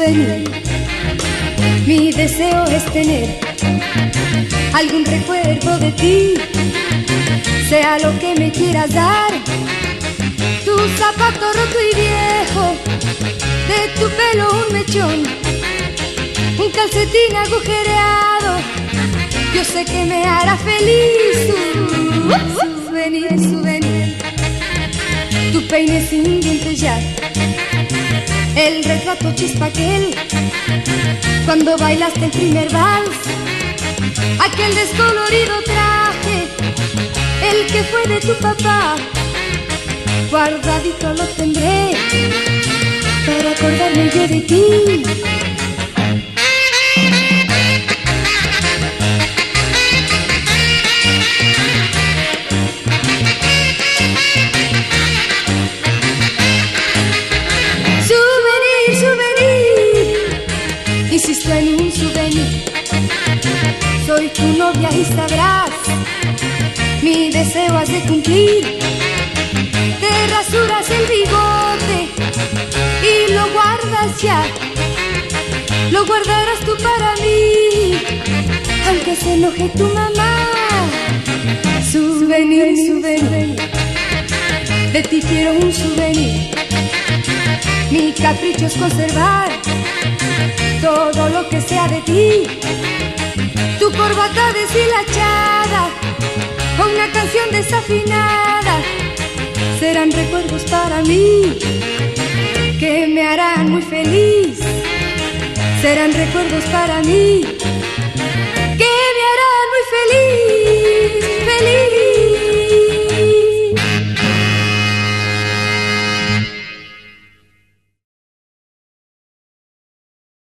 souvenir. Mi deseo es tener algún recuerdo de ti, sea lo que me quieras dar. Tu zapato roto y viejo, de tu pelo un mechón, un calcetín agujereado, yo sé que me hará feliz. Souvenir, souvenir. Tu peine sin dientes ya, el retrato chispa aquel, cuando bailaste el primer vals, aquel descolorido traje, el que fue de tu papá, guardadito lo tendré para acordarme yo de ti. Insisto en un souvenir, soy tu novia y sabrás, mi deseo has de cumplir. Te rasuras el bigote y lo guardas ya, lo guardarás tú para mí, aunque se enoje tu mamá. Souvenir, souvenir, de ti quiero un souvenir. Mi capricho es conservar todo lo que sea de ti. Tu corbata deshilachada o una canción desafinada serán recuerdos para mí que me harán muy feliz. Serán recuerdos para mí que me harán muy feliz, feliz.